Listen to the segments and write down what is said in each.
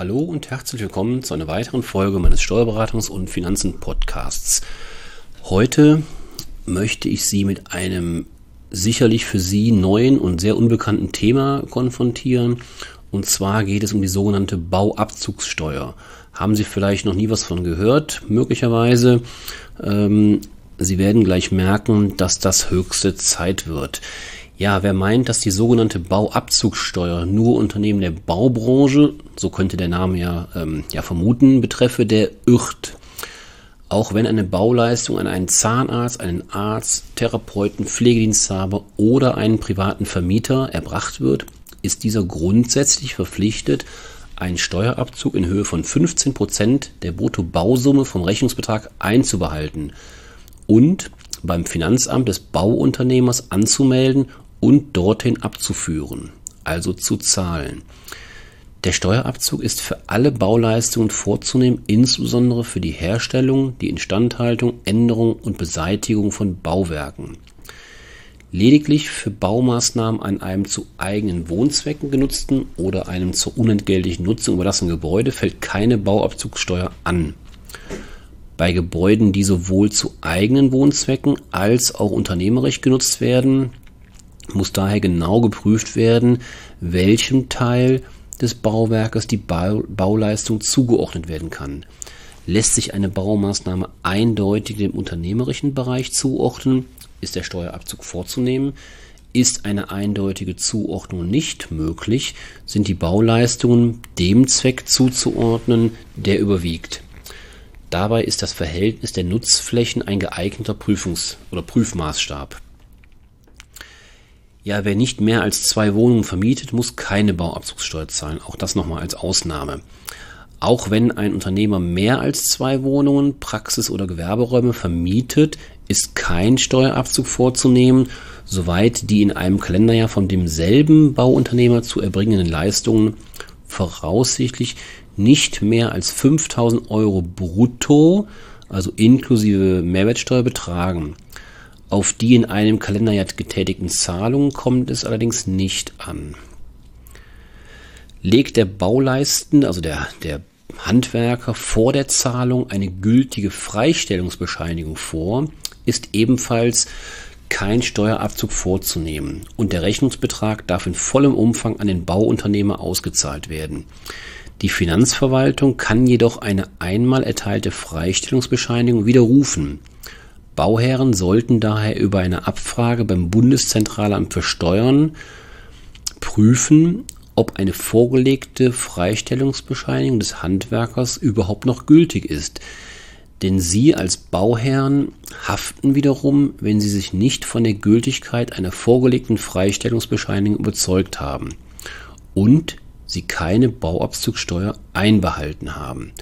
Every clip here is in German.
Hallo und herzlich willkommen zu einer weiteren Folge meines Steuerberatungs- und Finanzen-Podcasts. Heute möchte ich Sie mit einem sicherlich für Sie neuen und sehr unbekannten Thema konfrontieren. Und zwar geht es um die sogenannte Bauabzugssteuer. Haben Sie vielleicht noch nie was von gehört, möglicherweise. Sie werden gleich merken, dass das höchste Zeit wird. Ja, wer meint, dass die sogenannte Bauabzugssteuer nur Unternehmen der Baubranche, so könnte der Name ja vermuten, betreffe, der irrt. Auch wenn eine Bauleistung an einen Zahnarzt, einen Arzt, Therapeuten, Pflegediensthaber oder einen privaten Vermieter erbracht wird, ist dieser grundsätzlich verpflichtet, einen Steuerabzug in Höhe von 15% der Bruttobausumme vom Rechnungsbetrag einzubehalten und beim Finanzamt des Bauunternehmers anzumelden und dorthin abzuführen, also zu zahlen. Der Steuerabzug ist für alle Bauleistungen vorzunehmen, insbesondere für die Herstellung, die Instandhaltung, Änderung und Beseitigung von Bauwerken. Lediglich für Baumaßnahmen an einem zu eigenen Wohnzwecken genutzten oder einem zur unentgeltlichen Nutzung überlassenen Gebäude fällt keine Bauabzugssteuer an. Bei Gebäuden, die sowohl zu eigenen Wohnzwecken als auch unternehmerisch genutzt werden, muss daher genau geprüft werden, welchem Teil des Bauwerkes die Bauleistung zugeordnet werden kann. Lässt sich eine Baumaßnahme eindeutig dem unternehmerischen Bereich zuordnen, ist der Steuerabzug vorzunehmen. Ist eine eindeutige Zuordnung nicht möglich, sind die Bauleistungen dem Zweck zuzuordnen, der überwiegt. Dabei ist das Verhältnis der Nutzflächen ein geeigneter Prüfmaßstab. Ja, wer nicht mehr als 2 Wohnungen vermietet, muss keine Bauabzugssteuer zahlen. Auch das nochmal als Ausnahme. Auch wenn ein Unternehmer mehr als 2 Wohnungen, Praxis- oder Gewerberäume vermietet, ist kein Steuerabzug vorzunehmen, soweit die in einem Kalenderjahr von demselben Bauunternehmer zu erbringenden Leistungen voraussichtlich nicht mehr als 5.000 Euro brutto, also inklusive Mehrwertsteuer, betragen. Auf die in einem Kalenderjahr getätigten Zahlungen kommt es allerdings nicht an. Legt der Bauleistende, also der Handwerker, vor der Zahlung eine gültige Freistellungsbescheinigung vor, ist ebenfalls kein Steuerabzug vorzunehmen und der Rechnungsbetrag darf in vollem Umfang an den Bauunternehmer ausgezahlt werden. Die Finanzverwaltung kann jedoch eine einmal erteilte Freistellungsbescheinigung widerrufen. Bauherren sollten daher über eine Abfrage beim Bundeszentralamt für Steuern prüfen, ob eine vorgelegte Freistellungsbescheinigung des Handwerkers überhaupt noch gültig ist. Denn sie als Bauherren haften wiederum, wenn sie sich nicht von der Gültigkeit einer vorgelegten Freistellungsbescheinigung überzeugt haben und sie keine Bauabzugssteuer einbehalten haben.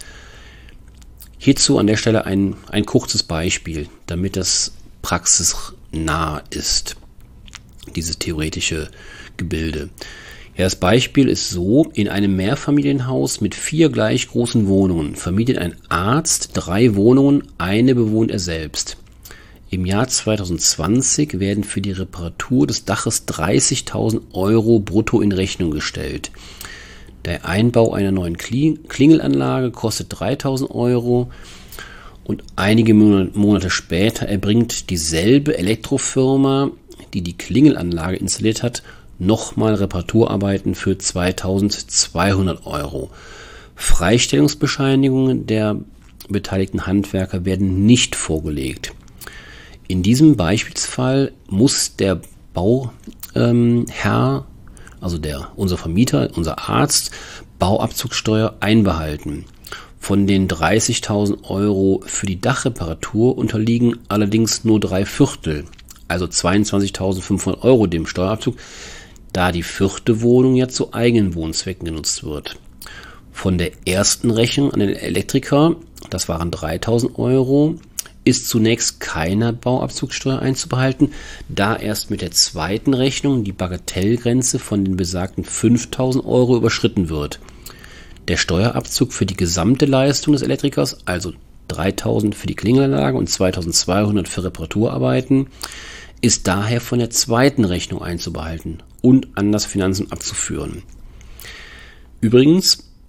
Hierzu an der Stelle ein kurzes Beispiel, damit das praxisnah ist, dieses theoretische Gebilde. Ja, das Beispiel ist so: In einem Mehrfamilienhaus mit 4 gleich großen Wohnungen vermietet ein Arzt 3 Wohnungen, eine bewohnt er selbst. Im Jahr 2020 werden für die Reparatur des Daches 30.000 Euro brutto in Rechnung gestellt. Der Einbau einer neuen Klingelanlage kostet 3.000 Euro und einige Monate später erbringt dieselbe Elektrofirma, die die Klingelanlage installiert hat, nochmal Reparaturarbeiten für 2.200 Euro. Freistellungsbescheinigungen der beteiligten Handwerker werden nicht vorgelegt. In diesem Beispielsfall muss der Bauherr, also unser Vermieter, unser Arzt, Bauabzugssteuer einbehalten. Von den 30.000 Euro für die Dachreparatur unterliegen allerdings nur 3/4, also 22.500 Euro dem Steuerabzug, da die 4. Wohnung ja zu eigenen Wohnzwecken genutzt wird. Von der ersten Rechnung an den Elektriker, das waren 3.000 Euro, ist zunächst keine Bauabzugssteuer einzubehalten, da erst mit der zweiten Rechnung die Bagatellgrenze von den besagten 5.000 Euro überschritten wird. Der Steuerabzug für die gesamte Leistung des Elektrikers, also 3.000 für die Klingelanlage und 2.200 für Reparaturarbeiten, ist daher von der zweiten Rechnung einzubehalten und an das Finanzamt abzuführen. Übrigens,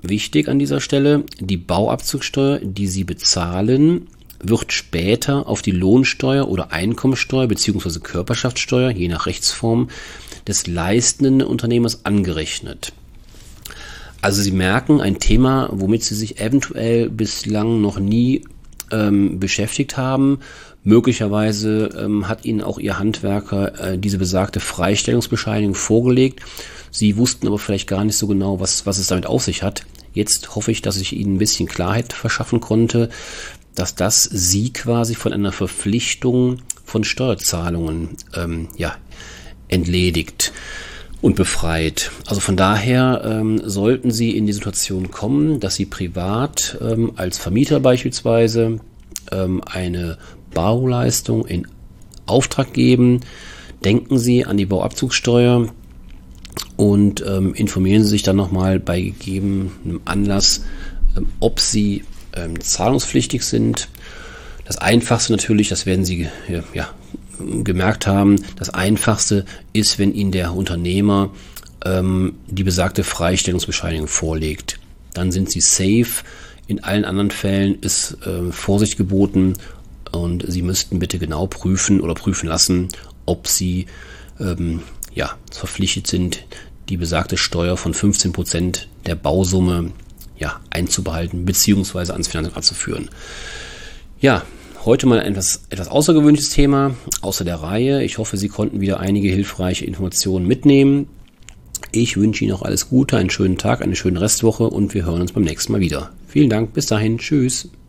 wichtig an dieser Stelle, die Bauabzugssteuer, die Sie bezahlen, wird später auf die Lohnsteuer oder Einkommensteuer bzw. Körperschaftssteuer, je nach Rechtsform, des leistenden Unternehmers angerechnet. Also Sie merken, ein Thema, womit Sie sich eventuell bislang noch nie beschäftigt haben. Möglicherweise hat Ihnen auch Ihr Handwerker diese besagte Freistellungsbescheinigung vorgelegt. Sie wussten aber vielleicht gar nicht so genau, was es damit auf sich hat. Jetzt hoffe ich, dass ich Ihnen ein bisschen Klarheit verschaffen konnte, dass das Sie quasi von einer Verpflichtung von Steuerzahlungen entledigt und befreit. Also von daher sollten Sie in die Situation kommen, dass Sie privat als Vermieter beispielsweise eine Bauleistung in Auftrag geben. Denken Sie an die Bauabzugssteuer und informieren Sie sich dann nochmal bei gegebenem Anlass, ob Sie zahlungspflichtig sind. Das Einfachste natürlich, das werden Sie gemerkt haben, das Einfachste ist, wenn Ihnen der Unternehmer die besagte Freistellungsbescheinigung vorlegt. Dann sind Sie safe. In allen anderen Fällen ist Vorsicht geboten und Sie müssten bitte genau prüfen oder prüfen lassen, ob Sie verpflichtet sind, die besagte Steuer von 15% der Bausumme einzubehalten bzw. ans Finanzamt abzuführen. Ja, heute mal ein etwas außergewöhnliches Thema außer der Reihe. Ich hoffe, Sie konnten wieder einige hilfreiche Informationen mitnehmen. Ich wünsche Ihnen noch alles Gute, einen schönen Tag, eine schöne Restwoche und wir hören uns beim nächsten Mal wieder. Vielen Dank, bis dahin, tschüss.